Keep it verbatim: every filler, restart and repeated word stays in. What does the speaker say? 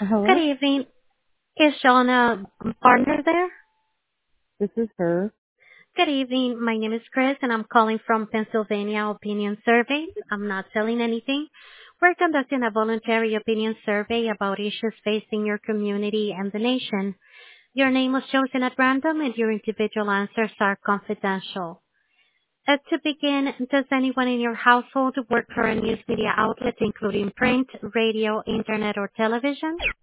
Hello, Good evening. Is Shauna partner there? this is her. Good evening. My name is Chris, and I'm calling from Pennsylvania Opinion Survey. I'm not selling anything. We're conducting a voluntary opinion survey about issues facing your community and the nation. Your name was chosen at random, and your individual answers are confidential. Uh, to begin, does anyone in your household work for a news media outlet, including print, radio, internet, or television?